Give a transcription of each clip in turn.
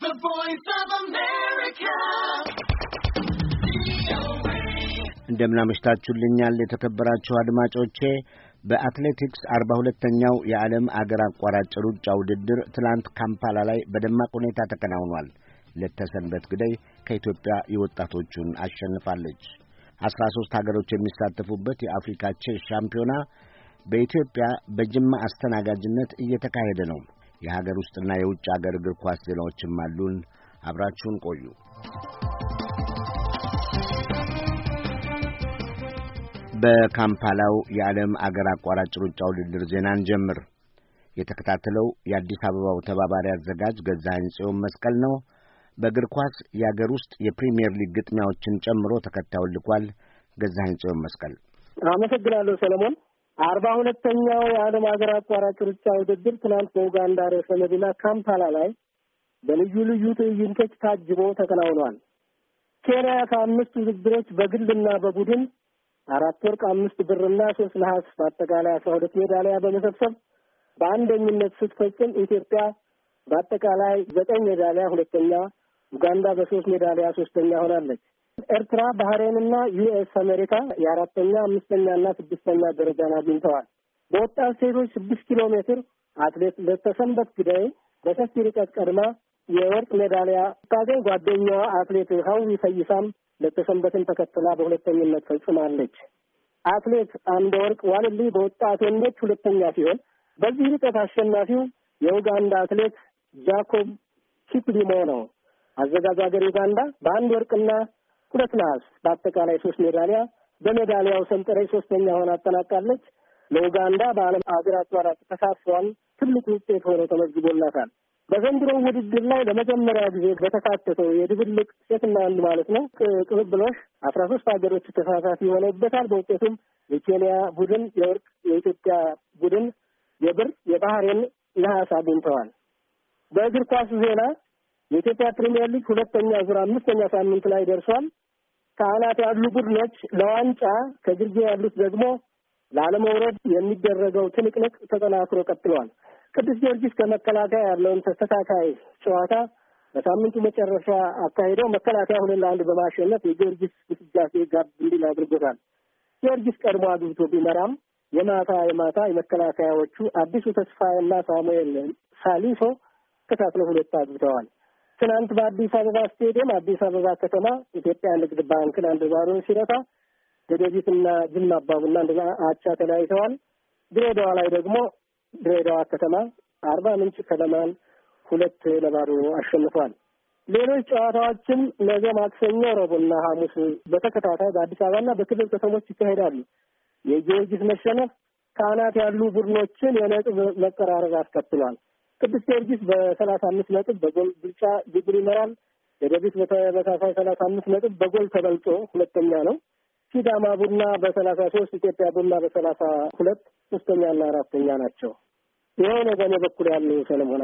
The Voice of America. እንደምን አመሽታችሁልኛል የተከበራችሁ አድማጮቼ። በአትሌቲክስ 42ኛው የዓለም አገር አቋራጭ ሩጫ ውድድር ትላንት ካምፓላ ላይ በደማቅ ሁኔታ ተከናውኗል። ለተሰንበት ግዳይ ከኢትዮጵያ የወጣቶቹን አሸንፋለች። 13 ሀገሮች የሚሳተፉበት የአፍሪካ ቼስ ሻምፒዮና በኢትዮጵያ በጅማ አስተናጋጅነት እየተካሄደ ነው። የሀገር ውስጥና የውጭ ሀገር እግር ኳስ ዜናዎችም አሉን። አብራችሁን ቆዩ። በካምፓላው የዓለም አገር አቋራጭ ሩጫ ውድድር ዜናን ጀምር። የተከታተለው የአዲስ አበባው ተባባሪ አዘጋጅ ገዛኸኝ ጽዮን መስቀል ነው። በእግር ኳስ የአገር ውስጥ የፕሪሚየር ሊግ ግጥሚያዎችን ጨምሮ ተከታዩን ልኳል። ገዛኸኝ ጽዮን መስቀል። አመሰግናለሁ ሰለሞን። 42ኛው የዓለም አገር አቋራጭ ሩጫ ውድድር ትናንት በኡጋንዳ ርዕሰ መዲና ካምፓላ ላይ በልዩ ልዩ ትዕይንቶች ታጅቦ ተከናውኗል። ኬንያ ከ5 ውድድሮች በግልና በቡድን 4 ወርቅ፣ 5 ብርና 3 ነሐስ በአጠቃላይ 12 ሜዳሊያ በመሰብሰብ በአንደኝነት ስትፈጽም ኢትዮጵያ በአጠቃላይ 9 ሜዳሊያ ሁለተኛ፣ ኡጋንዳ በ3 ሜዳሊያ ሶስተኛ ሆናለች። ኤርትራ፣ ባህሬንና ዩኤስ አሜሪካ የአራተኛ፣ አምስተኛና ስድስተኛ ደረጃን አግኝተዋል። በወጣት ሴቶች 6 ኪሎ ሜትር አትሌት ለተሰንበት ግዳይ በሰፊ ርቀት ቀድማ የወርቅ ሜዳሊያ ስታገኝ ጓደኛዋ አትሌት ሀዊ ፈይሳም ለተሰንበትን ተከትላ በሁለተኝነት ፈጽማለች። አትሌት አምደ ወርቅ ዋልልይ በወጣት ወንዶች ሁለተኛ ሲሆን በዚህ ርቀት አሸናፊው የኡጋንዳ አትሌት ጃኮብ ኪፕሊሞ ነው። አዘጋጅ ሀገር ኡጋንዳ በአንድ ወርቅና 2 ነሐስ በአጠቃላይ 3 ሜዳሊያ በሜዳሊያው ሰንጠረዥ ሶስተኛ ሆና አጠናቃለች። ለኡጋንዳ በዓለም አገር አቋራጭ ተሳትፏል ትልቅ ውጤት ሆኖ ተመዝግቦላታል። በዘንድሮ ውድድር ላይ ለመጀመሪያ ጊዜ በተካተተው የድብልቅ ሴትና ወንድ ማለት ነው ቅብብሎሽ 13 ሀገሮች ተሳታፊ ሆነውበታል። በውጤቱም የኬንያ ቡድን የወርቅ፣ የኢትዮጵያ ቡድን የብር፣ የባህሬን ነሐስ አግኝተዋል። በእግር ኳስ ዜና የኢትዮጵያ ፕሪሚየር ሊግ ሁለተኛ ዙር 5ኛ ሳምንት ላይ ደርሷል። ከአናት ያሉ ቡድኖች ለዋንጫ ከግርጌ ያሉት ደግሞ ላለመውረድ የሚደረገው ትንቅንቅ ተጠናክሮ ቀጥሏል። ቅዱስ ጊዮርጊስ ከመከላከያ ያለውን ተስተካካይ ጨዋታ በሳምንቱ መጨረሻ አካሂደው መከላከያ 2-1 በማሸነፍ የጊዮርጊስ ግስጋሴ ጋብ እንዲል አድርጎታል። ጊዮርጊስ ቀድሞ አግብቶ ቢመራም የማታ የመከላከያዎቹ አዲሱ ተስፋዬና ሳሙኤል ሳሊሶ ተከታትለው 2 አግብተዋል። ትናንት በአዲስ አበባ ስቴዲየም አዲስ አበባ ከተማ ኢትዮጵያ ንግድ ባንክን 1-0 ሲረታ ደደቢትና ጅማ አባቡና እንደዛ አቻ ተለያይተዋል። ድሬዳዋ ላይ ደግሞ ድሬዳዋ ከተማ አርባ ምንጭ ከተማን 2-0 አሸንፏል። ሌሎች ጨዋታዎችም ነገ ማክሰኞ፣ ረቡዕና ሐሙስ በተከታታይ በአዲስ አበባና በክልል ከተሞች ይካሄዳሉ። የጊዮርጊስ መሸነፍ ከአናት ያሉ ቡድኖችን የነጥብ መቀራረብ አስከትሏል። ቅዱስ ጊዮርጊስ በ35 ነጥብ በጎል ብልጫ ሊጉን ይመራል። ደደቢት በተመሳሳይ 35 ነጥብ በጎል ተበልጦ ሁለተኛ ነው። ሲዳማ ቡና በ33፣ ኢትዮጵያ ቡና በ32 ሶስተኛና አራተኛ ናቸው። ይሄው ነው በእኔ በኩል ያለው ሰለሞን።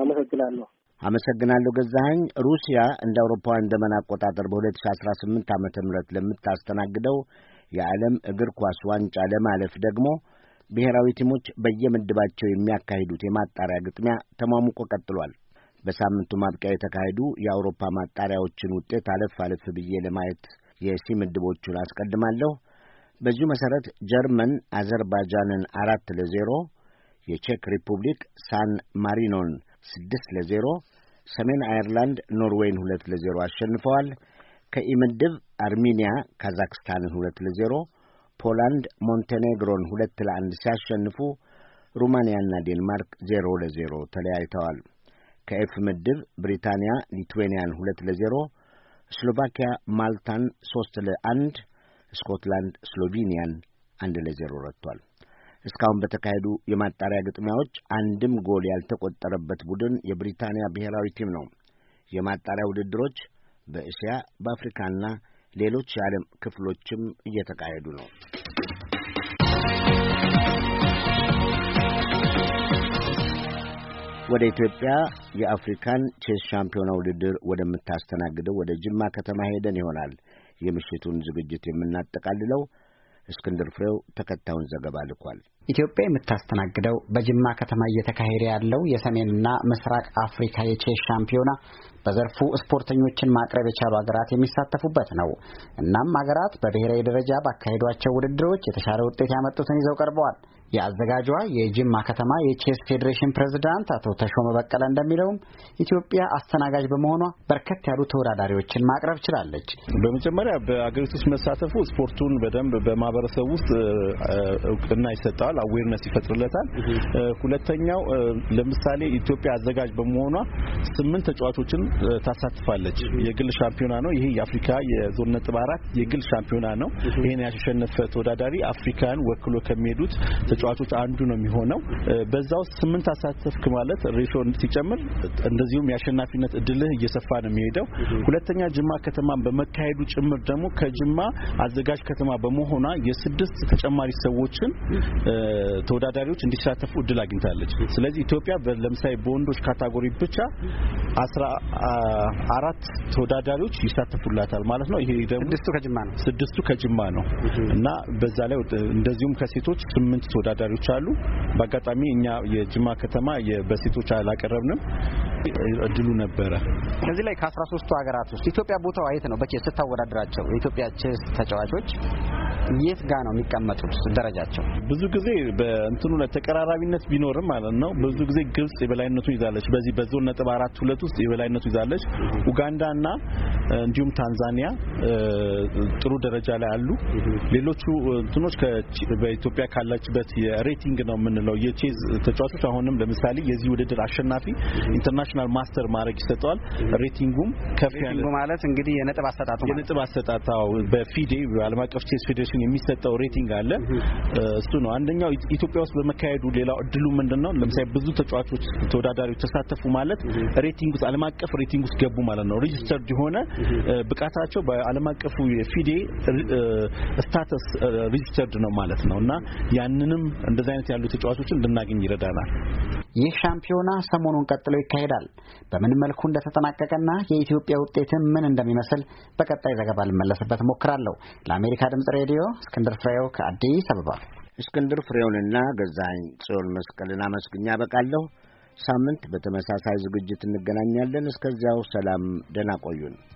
አመሰግናለሁ ገዛኸኝ። ሩሲያ እንደ አውሮፓውያን ዘመን አቆጣጠር በ2018 ዓመተ ምህረት ለምታስተናግደው የዓለም እግር ኳስ ዋንጫ ለማለፍ ደግሞ ብሔራዊ ቲሞች በየምድባቸው የሚያካሂዱት የማጣሪያ ግጥሚያ ተሟሙቆ ቀጥሏል። በሳምንቱ ማብቂያ የተካሄዱ የአውሮፓ ማጣሪያዎችን ውጤት አለፍ ብዬ ለማየት የሲ ምድቦቹን አስቀድማለሁ። በዚሁ መሰረት ጀርመን አዘርባይጃንን 4-0፣ የቼክ ሪፑብሊክ ሳን ማሪኖን 6-0፣ ሰሜን አየርላንድ ኖርዌይን 2-0 አሸንፈዋል። ከኢ ምድብ አርሜኒያ ካዛክስታንን 2-0፣ ፖላንድ ሞንቴኔግሮን 2-1 ሲያሸንፉ ሩማንያና ዴንማርክ 0-0 ተለያይተዋል። ከኤፍ ምድብ ብሪታንያ ሊትዌኒያን 2-0፣ ስሎቫኪያ ማልታን 3-1፣ ስኮትላንድ ስሎቬኒያን 1-0 ረቷል። እስካሁን በተካሄዱ የማጣሪያ ግጥሚያዎች አንድም ጎል ያልተቆጠረበት ቡድን የብሪታንያ ብሔራዊ ቲም ነው። የማጣሪያ ውድድሮች በእስያ በአፍሪካና ሌሎች የዓለም ክፍሎችም እየተካሄዱ ነው። ወደ ኢትዮጵያ የአፍሪካን ቼስ ሻምፒዮና ውድድር ወደምታስተናግደው ወደ ጅማ ከተማ ሄደን ይሆናል የምሽቱን ዝግጅት የምናጠቃልለው። እስክንድር ፍሬው ተከታዩን ዘገባ ልኳል። ኢትዮጵያ የምታስተናግደው በጅማ ከተማ እየተካሄደ ያለው የሰሜንና ምስራቅ አፍሪካ የቼስ ሻምፒዮና በዘርፉ ስፖርተኞችን ማቅረብ የቻሉ ሀገራት የሚሳተፉበት ነው። እናም ሀገራት በብሔራዊ ደረጃ ባካሄዷቸው ውድድሮች የተሻለ ውጤት ያመጡትን ይዘው ቀርበዋል። የአዘጋጇ የጅማ ከተማ የቼስ ፌዴሬሽን ፕሬዝዳንት አቶ ተሾመ በቀለ እንደሚለውም ኢትዮጵያ አስተናጋጅ በመሆኗ በርከት ያሉ ተወዳዳሪዎችን ማቅረብ ችላለች። በመጀመሪያ በአገሪቱ ውስጥ መሳተፉ ስፖርቱን በደንብ በማህበረሰቡ ውስጥ እውቅና ይሰጣል፣ አዌርነስ ይፈጥርለታል። ሁለተኛው ለምሳሌ ኢትዮጵያ አዘጋጅ በመሆኗ 8 ተጫዋቾችን ታሳትፋለች። የግል ሻምፒዮና ነው። ይሄ የአፍሪካ የዞን ነጥብ 4 የግል ሻምፒዮና ነው። ይሄን ያሸነፈ ተወዳዳሪ አፍሪካን ወክሎ ከሚሄዱት ተጫዋቾች አንዱ ነው የሚሆነው። በዛው 8 አሳተፍክ ማለት ሬሾን ሲጨምር እንደዚሁም የአሸናፊነት እድልህ እየሰፋ ነው የሚሄደው። ሁለተኛ ጅማ ከተማን በመካሄዱ ጭምር ደግሞ ከጅማ አዘጋጅ ከተማ በመሆኗ የ6 ተጨማሪ ሰዎችን ተወዳዳሪዎች እንዲሳተፉ እድል አግኝታለች። ስለዚህ ኢትዮጵያ ለምሳሌ በወንዶች ካቴጎሪ ብቻ 14 ተወዳዳሪዎች ይሳተፉላታል ማለት ነው። ይሄ ደግሞ 6ቱ ከጅማ ነው እና በዛ ላይ እንደዚሁም ከሴቶች 8 ተወዳዳሪዎች አሉ። በአጋጣሚ እኛ የጅማ ከተማ በሴቶች አላቀረብንም፣ እድሉ ነበረ። ከዚህ ላይ ከ13ቱ ሀገራት ውስጥ ኢትዮጵያ ቦታው የት ነው? በቼስ ስታወዳድራቸው የኢትዮጵያ ቼስ ተጫዋቾች የት ጋር ነው የሚቀመጡት ደረጃቸው? ብዙ ጊዜ በእንትኑ ተቀራራቢነት ቢኖርም ማለት ነው ብዙ ጊዜ ግብጽ የበላይነቱን ይዛለች። በዚህ በዞን ነጥብ 4 ውስጥ የበላይነቱን ይዛለች። ኡጋንዳና እንዲሁም ታንዛኒያ ጥሩ ደረጃ ላይ አሉ። ሌሎቹ እንትኖች በኢትዮጵያ ካላችበት የሬቲንግ ነው የምንለው የቼዝ ተጫዋቾች አሁንም ለምሳሌ የዚህ ውድድር አሸናፊ ኢንተርናሽናል ማስተር ማድረግ ይሰጠዋል። ሬቲንጉም ከፍ ያለ ማለት እንግዲህ የነጥብ አሰጣጣው በፊዴ በዓለም አቀፍ ቼዝ ፌዴሬሽን የሚሰጠው ሬቲንግ አለ። እሱ ነው አንደኛው ኢትዮጵያ ውስጥ በመካሄዱ። ሌላው እድሉ ምንድነው? ለምሳሌ ብዙ ተጫዋቾች ተወዳዳሪዎች ተሳተፉ ማለት ሬቲንግ ውስጥ ዓለም አቀፍ ሬቲንግ ውስጥ ገቡ ማለት ነው። ሬጂስተርድ የሆነ ብቃታቸው በዓለም አቀፉ የፊዴ ስታተስ ሬጂስተርድ ነው ማለት ነው እና ያንንም እንደዚህ አይነት ያሉ ተጫዋቾችን እንድናገኝ ይረዳናል። ይህ ሻምፒዮና ሰሞኑን ቀጥሎ ይካሄዳል። በምን መልኩ እንደተጠናቀቀና የኢትዮጵያ ውጤት ምን እንደሚመስል በቀጣይ ዘገባ ልመለስበት ሞክራለሁ። ለአሜሪካ ድምጽ ሬዲዮ እስክንድር ፍሬው ከአዲስ አበባ። እስክንድር ፍሬውንና ገዛኸኝ ጽዮን መስቀልን አመስግኛ በቃለሁ። ሳምንት በተመሳሳይ ዝግጅት እንገናኛለን። እስከዚያው ሰላም፣ ደህና ቆዩን።